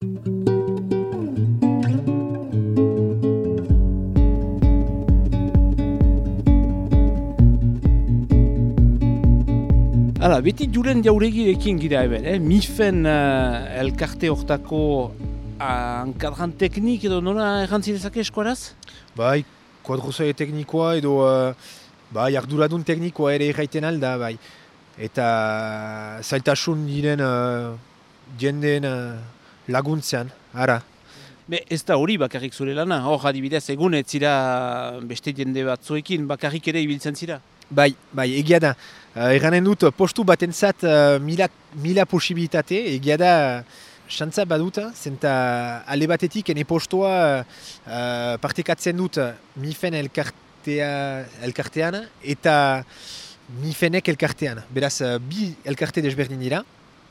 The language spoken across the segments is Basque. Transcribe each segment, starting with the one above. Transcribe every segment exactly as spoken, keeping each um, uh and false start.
Hala, beti Julen Jauregirekin gira eben, eh? Mifen uh, elkarte hortako enkadran uh, teknik edo nola errantzi dezake eskuaraz? Bai, kuadrozaile teknikoa edo uh, bai, arduradun teknikoa ere erraiten alda, bai. Eta zailtasun diren uh, jendeen uh, laguntzean, ara. Be, ez da hori bakarrik zure lana, hor adibidez egun ez zira beste jende batzuekin bakarrik ere ibiltzen zira? Bai, bai, egia da. Uh, Erranen dut, postu batentzat uh, mila, mila posibilitate, egia da, xantza badut, zenta ale batetik ene postua uh, partekatzen dut mifen elkartea, elkartean eta mifenek elkartean. Beraz, uh, bi elkarte desberdin dira.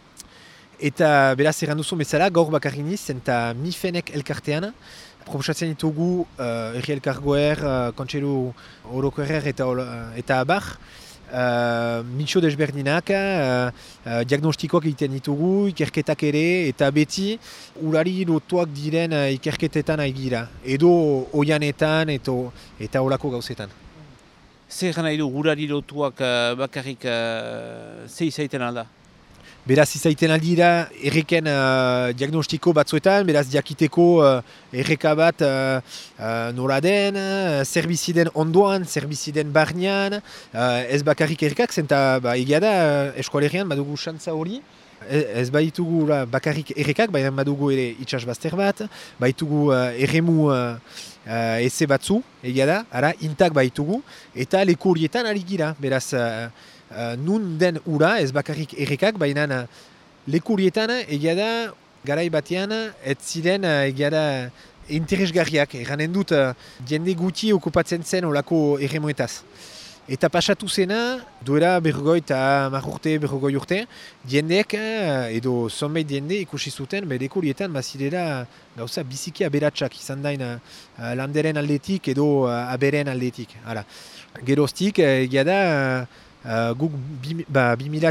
Eta beraz, erran duzu bezala, gaur bakarrik niz, zenta mifenek elkartean. Proposatzen ditugu uh, erri elkargoer, uh, kontseilu orokorrer eta, uh, eta abar. Uh, Mitxo desberdinak, uh, uh, diagnostikoak egiten ditugu, ikerketak ere, eta beti urari lotuak diren uh, ikerketetan aigira. Edo oianetan eto, eta olako gauzetan. Zer nahi du urari lotuak uh, bakarrik uh, ze izaiten alda? Beraz izaiten aldira erreken uh, diagnostiko batzuetan, beraz diakiteko uh, erreka bat uh, uh, nola den, uh, zerbiziden ondoan, zerbiziden barnean, uh, ez bakarrik errekak, zenta ba, egia da uh, eskualerian badugu xantza hori. Ez baitugu uh, bakarrik errekak, baina badugu ere itxasbazter bat, baitugu uh, erremu uh, uh, eze batzu, egia da, ara intak baitugu, eta leku horietan ari gira, beraz uh, Uh, nun den ura, ez bakarrik errekak, baina uh, lekurietan egia da, garai batean, ez ziren uh, egia da interesgarriak. Erranen dut, uh, jende guti okupatzen zen olako erremoetaz. Eta pasatu zena, duera berrogoi eta marrurte, berrogoi urte, jendeek, uh, edo zonbait jende ikusi zuten, be lekurietan bazirela gauza biziki aberatsak izan dain uh, landeren aldetik edo uh, aberen aldetik. Hala. Geroztik, uh, egia da, uh, Uh, guk bi mila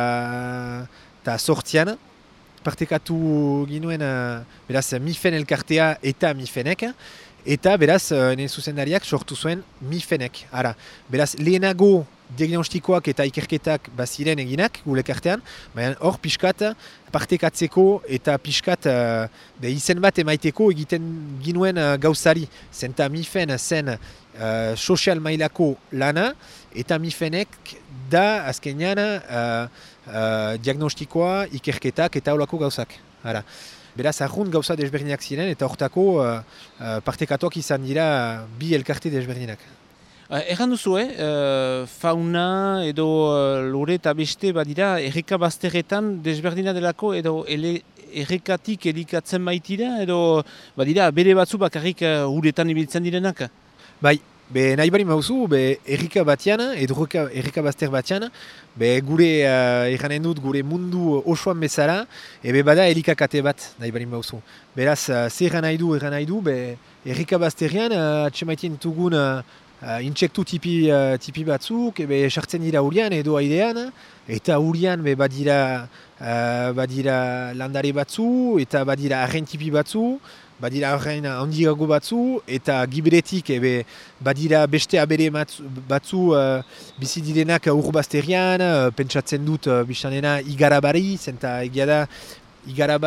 eta sortzian partekatu ginuen uh, beraz mifen elkartea eta mifenek, eta beraz uh, nire zuzendariak sortu zuen mifenek. Ara, beraz lehenago diagnostikoak eta ikerketak baziren eginak gure elkartean, baina hor pixkat partekatzeko eta pixkat uh, izen bat emaiteko egiten ginuen uh, gauzari. Zenta mifen zen uh, sozial mailako lana, eta mifenek da azkenean uh, uh, diagnostikoa, ikerketak eta olako gauzak. Ara. Beraz, arrunt gauza desberdinak ziren eta hortako uh, uh, partekatuak izan dira bi elkarte desberdinak. Uh, Erran duzu, eh? uh, fauna edo uh, lore eta beste badira erreka bazterretan desberdina delako edo ele errekatik elikatzen baitira edo badira bere batzu bakarrik uh, uretan ibiltzen direnak? Bai. Be nahi bari mauzu, be errika batean, edo errika bazter batean, be gure uh, erranen dut gure mundu osoan bezala, ebe bada elikakate bat nahi bari mauzu. Beraz, uh, zer erran nahi du, erran nahi du, be errika bazterian, uh, atxemaiten dugun uh, intsektu tipi, uh, tipi batzuk, ebe sartzen dira urian edo aidean, eta urian be badira, uh, badira landare batzu, eta badira arren tipi batzu, badira horrein handiago batzu, eta giberetik ebe badira beste abere batzu uh, bizi direnak urbazterian, uh, pentsatzen dut uh, bizanena igarabari, zenta egia da igaraba,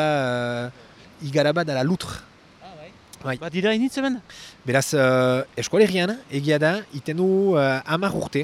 uh, igaraba dala lutre. Ah, bai. Bai. Badira initz hemen? Beraz, uh, eskualerian egia da, iten du uh, hamar urte,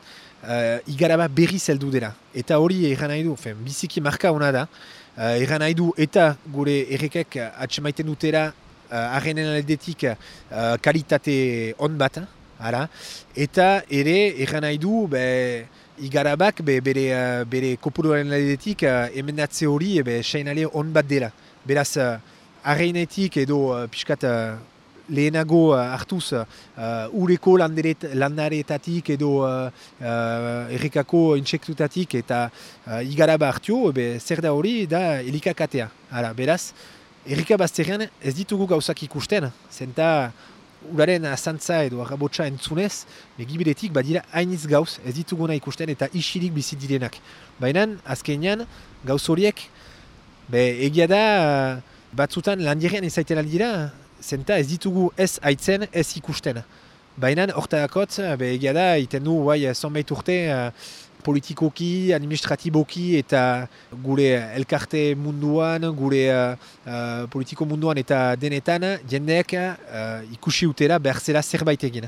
uh, igaraba berri zeldu dela. Eta hori erran nahi du, fen, biziki marka hona da, uh, erran nahi du eta gure errekek atxemaiten dutera arrenen uh, aldetik uh, kalitate on bat, ara. Eta ere erran nahi du be, igarabak be, bere, uh, bere kopuruaren aldetik uh, emendatze hori be, seinale on bat dela. Beraz, uh, arrenetik edo uh, pixkat uh, lehenago uh, hartuz uh, ureko landaretatik edo uh, uh, errekako intsektutatik eta uh, igaraba hartio, be, zer da hori da elikakatea. Ara, beraz, errika bazterian ez ditugu gauzak ikusten, zenta uraren azantza edo arrabotsa entzunez, begibiretik badira hainiz gauz ez dituguna ikusten eta isilik bizi direnak. Baina azkenean gauz horiek be, egia da Batzutan landirean izaiten aldira, zenta ez ditugu ez haitzen, ez ikusten. Baina hortakotz, egia da, iten du bai, zonbait urte, politikoki, administratiboki eta gure elkarte munduan, gure uh, politiko munduan eta denetan, jendeek uh, ikusi utera behar zela zerbait egin.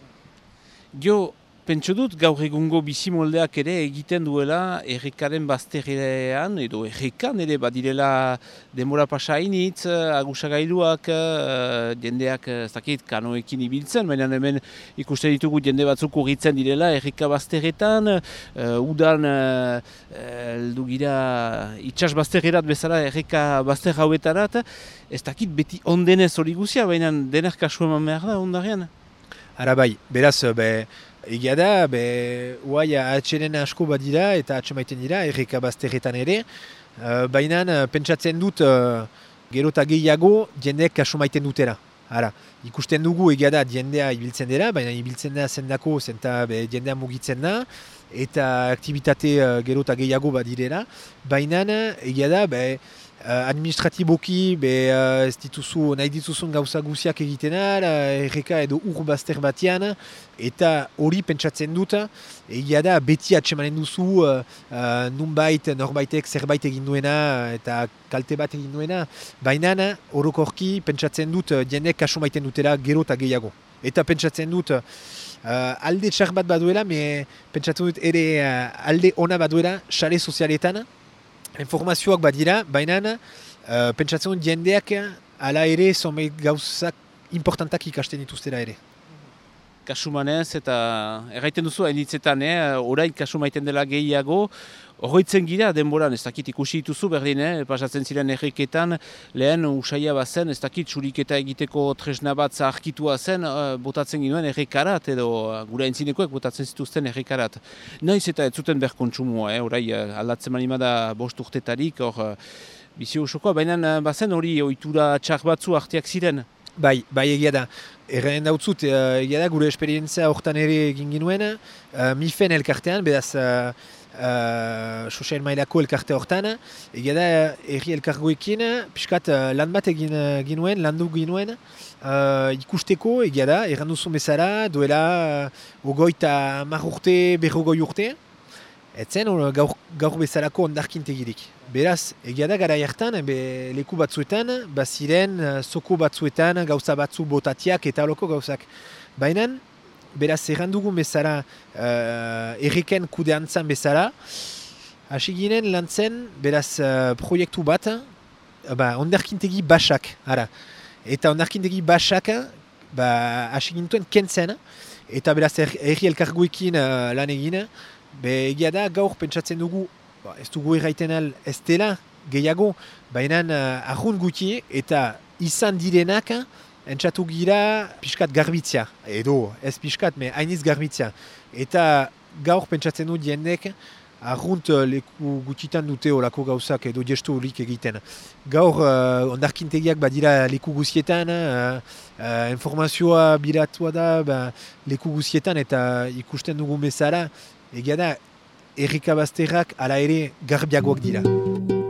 Jo, pentsu dut gaur egungo bizimoldeak ere egiten duela errekaren bazterrean, edo errekan ere badirela denbora pasa hainitz, agusagailuak, uh, jendeak ez dakit kanoekin ibiltzen, baina hemen ikusten ditugu jende batzuk urritzen direla erreka bazterretan, uh, udan uh, eldu gira itxas bazterrerat bezala erreka bazter hauetarat, ez dakit beti ondenez hori guzia, baina dener kasu eman behar da ondarean. Ara bai, beraz, be, egia da, be, uai atxeren asko badira eta atxemaiten dira, erreka bazterretan ere, uh, baina pentsatzen dut uh, gero eta gehiago jendeek kaso maiten dutera. Ara, ikusten dugu egia da jendea ibiltzen dira, baina ibiltzen da zendako, zenta be, jendea mugitzen da, eta aktivitate uh, gero eta gehiago badirera, baina egia da, be, Uh, administratiboki be, uh, ez dituzu, nahi dituzun gauza guziak egiten ara, erreka edo ur bazter batean, eta hori pentsatzen dut, egia da beti atsemanen duzu uh, uh, nunbait, norbaitek zerbait egin duena eta kalte bat egin duena, baina orokorki pentsatzen dut jendek kaso maiten dutela gero eta gehiago. Eta pentsatzen dut uh, alde txar bat baduela, me pentsatzen dut ere uh, alde ona baduela sare sozialetan, informazioak badira, baina uh, pentsatzen dut jendeak ala ere zonbait gauzak importantak ikasten dituztera ere. Kasumanez eta erraiten duzu hainitzetan, eh? Orain kasumaiten dela gehiago, horretzen gira denboran, ez dakit ikusi dituzu berdin, eh? Pasatzen ziren erreketan, lehen usaia bazen, ez dakit txuriketa egiteko tresna bat zaharkitua zen, uh, botatzen ginuen errekarat, edo uh, gura entzinekoek botatzen zituzten errekarat. Naiz eta ez zuten berkontsumoa, eh? Horai uh, aldatzen manimada bost urtetarik, hor uh, bizio usokoa, baina uh, bazen hori ohitura txar batzu arteak ziren. Bai, bai egia da. Erren dautzut, uh, egia da gure esperientzia hortan ere egin ginuen, uh, mifen elkartean, bedaz uh, uh, sozial mailako elkarte hortan, egia da erri elkargoekin, piskat uh, lan bat egin uh, ginuen, landu ginuen, uh, ikusteko egia da, erran duzu bezala, duela uh, ogoita mar urte, berrogoi urte, etzen gaur, gaur bezalako ondarkintegirik. Beraz, egia da gara hartan, be, leku batzuetan, baziren, soko batzuetan, gauza batzu botatiak eta holoko gauzak. Baina, beraz, errandugun bezala, uh, erreken kudeantzan bezala, hasi ginen lantzen, beraz, uh, proiektu bat, ba, ondarkintegi basak, ara. Eta ondarkintegi basak, ba, hasi gintuen kentzen, eta beraz, erri elkarguekin uh, lan egin, be, egia da, gaur pentsatzen dugu, ba, ez dugu erraiten al ez dela gehiago, baina uh, ahun guti eta izan direnak entzatu gira pixkat garbitzia. Edo, ez pixkat, me hainiz garbitzia. Eta gaur pentsatzen du jendek ahunt leku gutitan dute olako gauzak edo gestu horik egiten. Gaur uh, ondarkintegiak badira leku guzietan, uh, uh, informazioa biratua da ba, leku guzietan eta ikusten dugu bezala, egia da, erreka bazterrak ala ere garbiagoak dira.